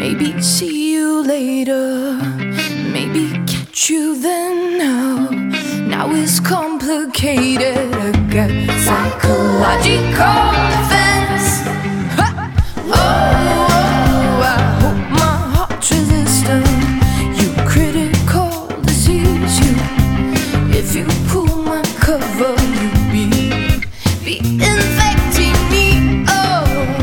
Maybe see you later, maybe catch you then. Now it's complicated. I got psychological fence. Oh, I hope my heart's resistant. You critical disease, you. If you pull my cover, you be infecting me. Oh,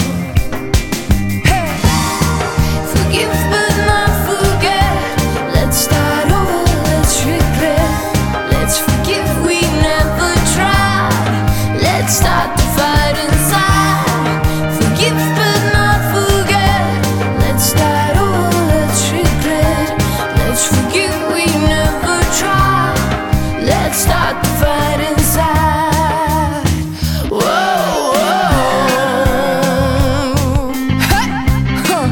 hey, forgive but not forget. Let's start over, let's regret. Let's forgive we never tried. Let's start the fight inside. Forgive but not forget. Let's start over, let's regret. Let's forgive we never tried. Let's start the fight inside. Whoa, whoa. Hey, huh.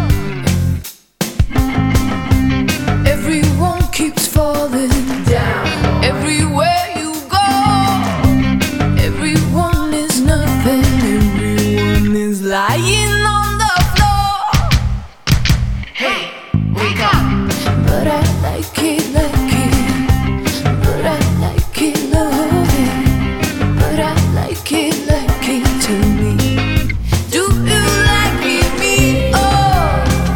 Everyone keeps falling down. Everywhere you go, everyone is nothing. Everyone is lying on the floor. Hey, wake up. But I like it like it. But I like it love it. But I like it to me. Do you like me? Oh,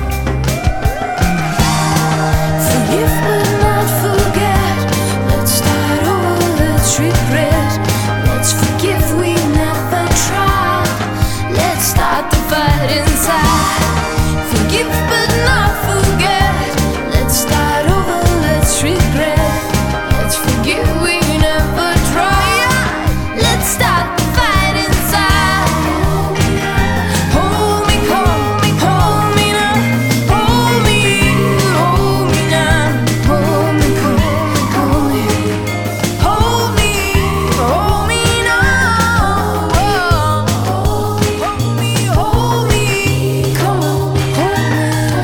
forgive but not forget. Let's start over, let's regret. Let's forgive we never tried. Let's start the fight inside. Forgive but not forget. Let's start over, let's regret. Let's forgive we never tried. Let's start the fight inside. Hold me, hold me, hold me now. Hold me now. Hold me, hold me. Hold me now. Hold me. Come on, hold me.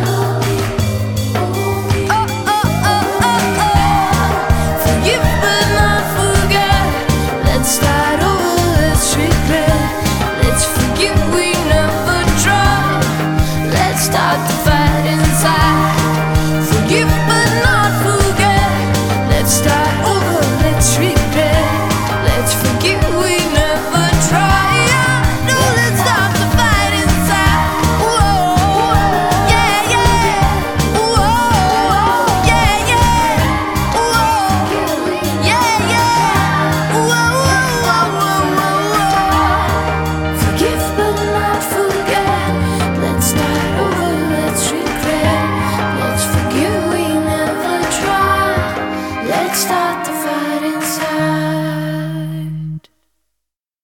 Forgive but not forget. Let's start over, let's regret. Let's forgive we never tried. Let's start the fight inside. Forgive but not forget. Let's start over, let's regret. Let's forgive we never tried. No, let's start the fight inside. Whoa, yeah, yeah. Whoa, yeah, yeah. Whoa, yeah, yeah. Whoa. Forgive but not forget. Let's start over, let's regret. Let's forgive we never tried. Let's start the